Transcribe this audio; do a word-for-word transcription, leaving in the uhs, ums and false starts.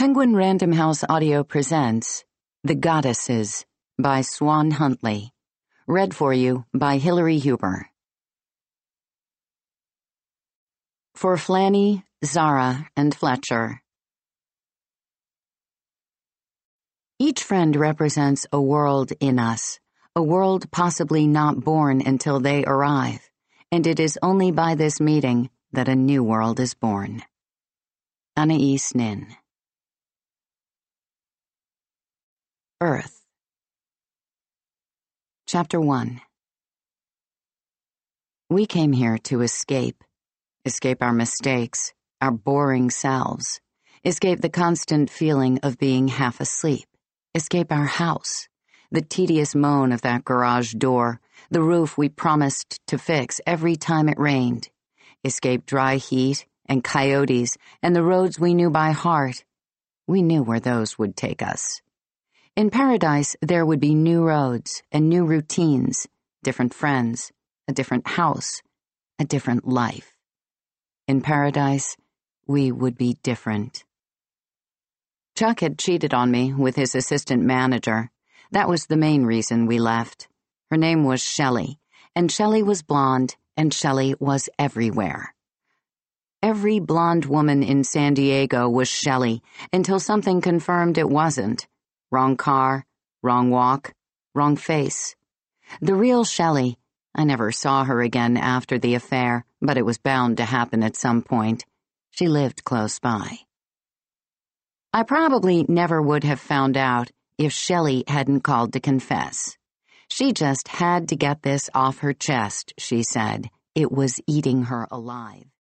Penguin Random House Audio presents The Goddesses by Swan Huntley. Read for you by Hillary Huber. For Flanny, Zara, and Fletcher. Each friend represents a world in us, a world possibly not born until they arrive, and it is only by this meeting that a new world is born. Anais Nin. Earth. Chapter one. We came here to escape. Escape our mistakes, our boring selves. Escape the constant feeling of being half asleep. Escape our house, the tedious moan of that garage door, the roof we promised to fix every time it rained. Escape dry heat and coyotes and the roads we knew by heart. We knew where those would take us. In paradise, there would be new roads and new routines, different friends, a different house, a different life. In paradise, we would be different. Chuck had cheated on me with his assistant manager. That was the main reason we left. Her name was Shelley, and Shelley was blonde, and Shelley was everywhere. Every blonde woman in San Diego was Shelley until something confirmed it wasn't. Wrong car, wrong walk, wrong face. The real Shelley, I never saw her again after the affair, but it was bound to happen at some point. She lived close by. I probably never would have found out if Shelley hadn't called to confess. She just had to get this off her chest, she said. It was eating her alive.